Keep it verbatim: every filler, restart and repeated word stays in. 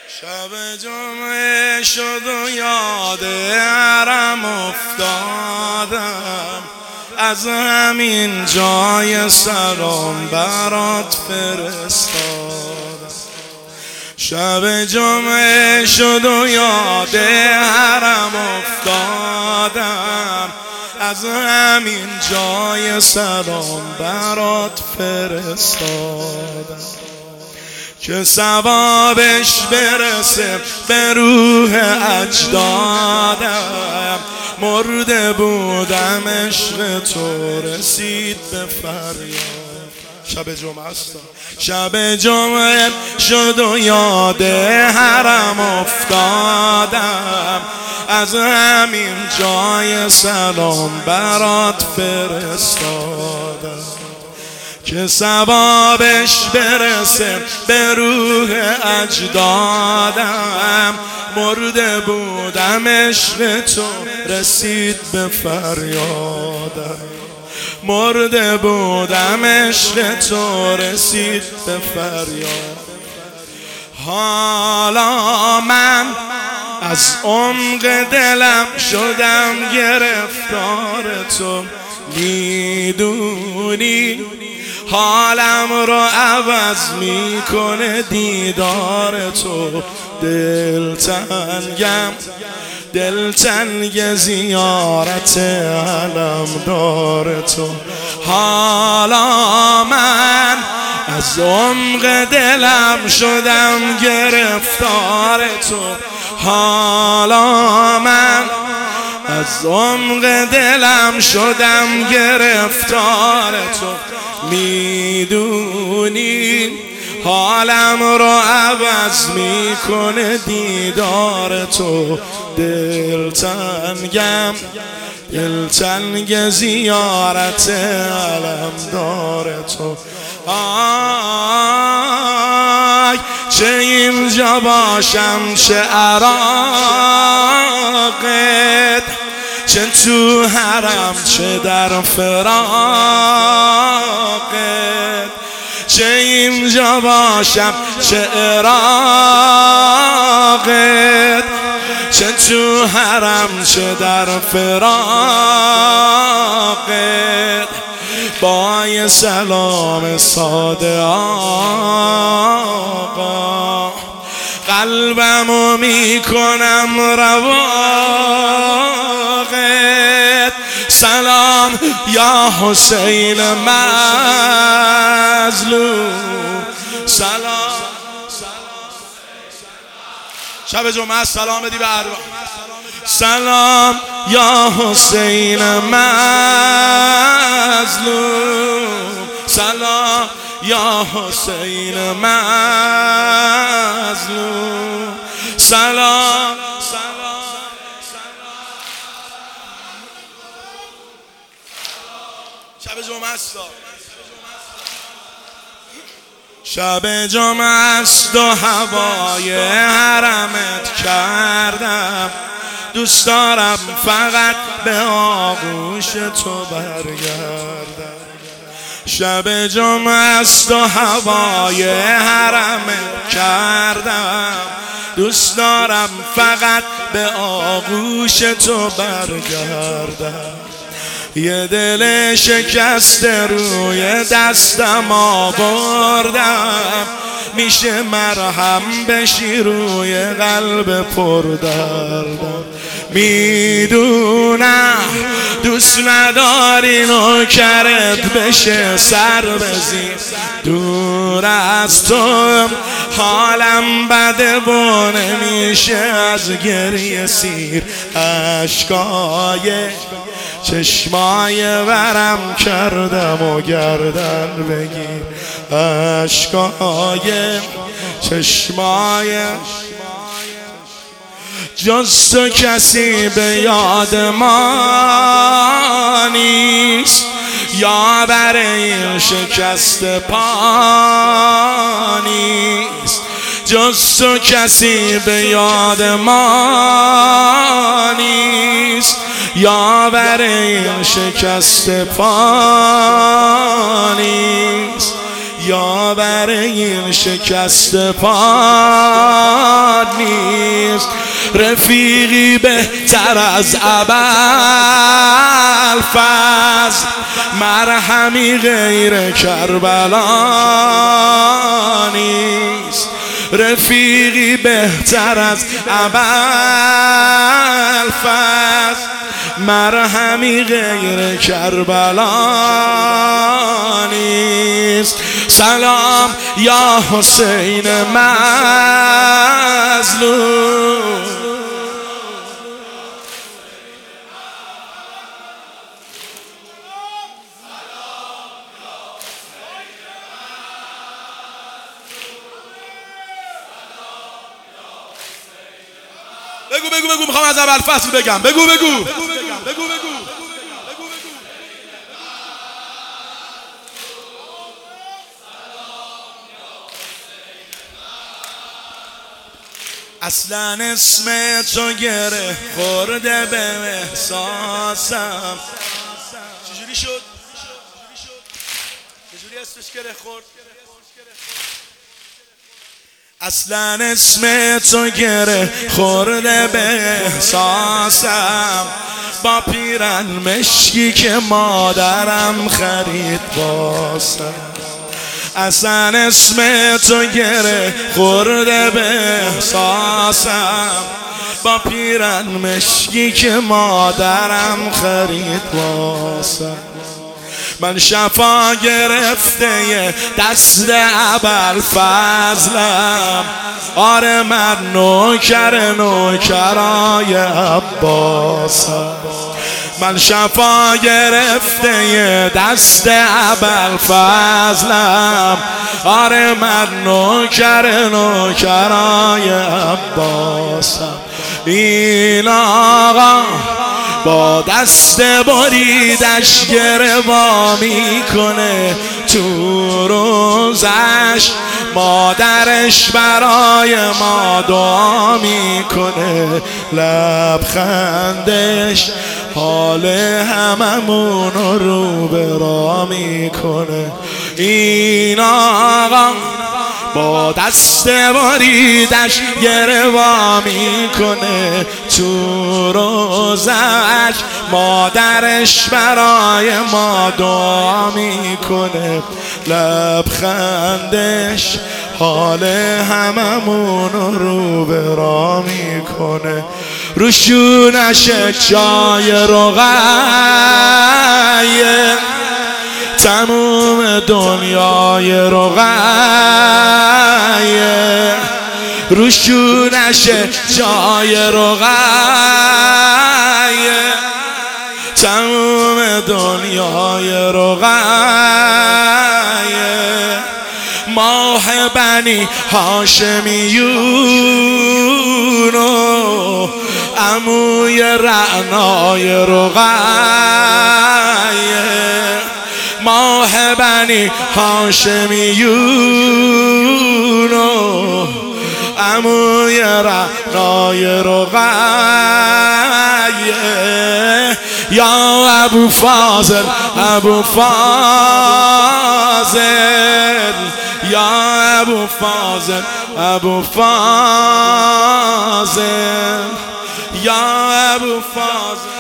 شب جمعه شد و یاد حرم افتادم، از همین جای سلام برات فرستادم. شب جمعه شد و یاد حرم افتادم، از همین جای سلام برات فرستادم که ثوابش برسه به روح اجدادم. مرده بودم عشق تو رسید به فریاد. شب جمعه است، شب جمعه شد و یاد حرم افتادم، از همین جای سلام برات فرستادم که ثوابش برسه به روح اجدادم. مرده بودم عشق تو رسید به فریادم. مرده بودم عشق تو رسید به فریاد. حالا من از عمق دلم شدم گرفتار تو، میدونی حالم رو عوض میکنه دیدار تو. دلتنگم دلتنگ زیارت علمدار تو. حالا من از عمق دلم شدم گرفتار تو. حالا من از عمق دلم شدم گرفتار تو. میدونی حالم رو عوض میکنه دیدار تو. دلتنگم دلتنگ زیارت علمدار تو. آی چه اینجا باشم چه عراقت، چه تو حرم چه در فراقت. چه اینجا باشم چه عراقت، چه تو حرم چه در فراقت. با یه سلام ساده آقا قلبمو میکنم رواقت. سلام یا حسین مظلوم، سلام. شب جمعه سلام بدی به ارواح. سلام یا حسین مظلوم، سلام یا حسین مظلوم، سلام. شب جمعه است، شب جمعه است و هوای حرمت کردم. دوست دارم فقط به آغوش تو برگردم. شب جمعه است و هوای حرمت کردم. دوست دارم فقط به آغوش تو برگردم. یه دل شکسته روی دستم آوردم، میشه مرهم بشی روی قلب پردردم. میدونم دوست نداری نوکرت بشه سر بزی دور از تو. حالم بده و نمیشه از گریه سیر اشکای چشمای ورم کردم و گردن بگیر. اشکای چشمای جز تو کسی به یاد ما نیست، یا برای این شکست پا نیست. جز تو کسی به یاد ما نیست، یا برای این شکست پا نیست. یا برای این شکست پا رفیقی بهتر از ابوالفضل، مرهمی غیر کربلا نیست. رفیقی بهتر از ابوالفضل، مرهمی غیر کربلا نیست. سلام یا حسین مظلوم، بگو بگو بگو میخوام از ابوالفضل بگم. بگو بگو بگو بگو اصلا اسم تو گره خورده به احساسم. چجوری شد؟ چجوری اسمش گره خورد؟ اصلا اسم تو گره خورده به احساسم، با پیرن مشکی که مادرم خرید واسم. اصلا اسم تو گره خورده به احساسم، با پیرن مشکی که مادرم خرید واسم. من شفا گرفته دست ابوالفضلم، آره من نوکر نوکرای عباسم. من شفا گرفته دست ابوالفضلم، آره من نوکر نوکرای عباسم. این آقا با دست بریدش گروا میکنه تو روزش، مادرش برای ما دعا میکنه، لبخندش حال هممون رو به راه میکنه. این آقا با دست بریدش گروا میکنه تو روزش، مادرش برای ما دعا میکنه، لبخندش حال هممون رو به راه میکنه. روشونش جای رقیه، تموم دنیای رقیه. روشونش جای رقیه، تموم دنیای رقیه. ماه بنی هاشمیون و عموی رعنای رقیه. ماه بنی هاشمیون و عموی رعنای رقیه. یا ابوالفضل ابوالفضل، یا ابوالفضل ابوالفضل، یا ابوالفضل.